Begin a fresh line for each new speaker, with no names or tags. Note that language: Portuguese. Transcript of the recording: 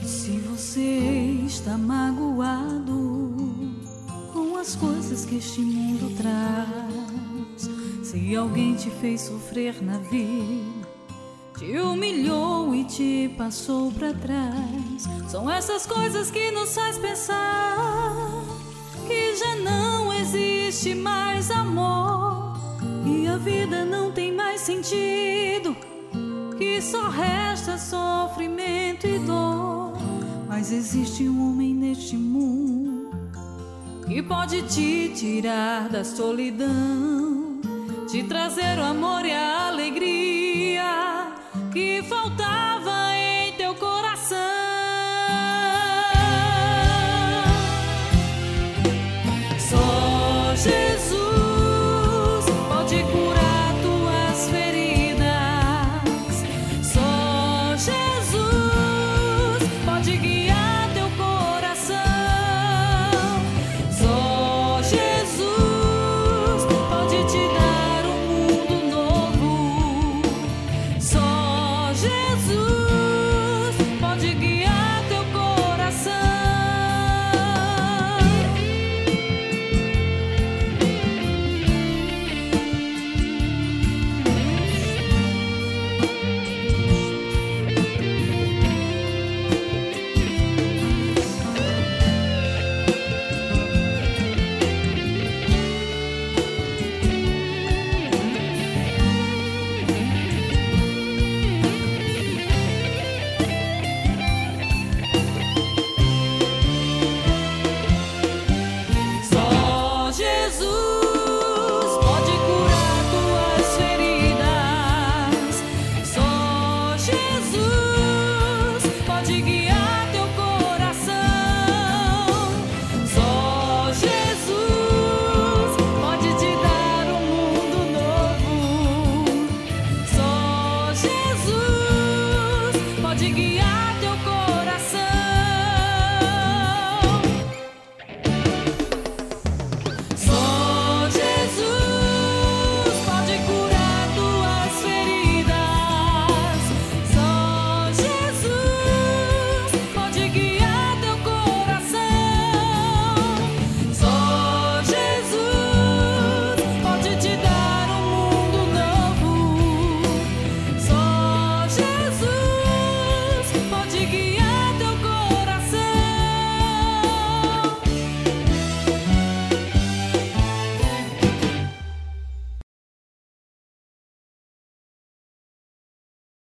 Se você está magoado com as coisas que este mundo traz, se alguém te fez sofrer na vida, te humilhou e te passou pra trás, são essas coisas que nos faz pensar que já não existe mais amor, e a vida não tem mais sentido, que só resta sofrimento e dor. Mas existe um homem neste mundo que pode te tirar da solidão, te trazer o amor e a alegria que faltava em teu coração. Só Jesus pode curar tuas feridas. Só Jesus pode guiar teu coração. Só Jesus pode te dar um mundo novo. Só Jesus pode guiar teu coração. Só Jesus pode curar tuas feridas. Só Jesus pode guiar teu coração. Só Jesus pode te dar um mundo novo. Só Jesus pode guiar teu coração. Só Jesus pode curar tuas feridas. Só Jesus pode guiar teu coração. Só Jesus pode te dar um mundo novo. Só Jesus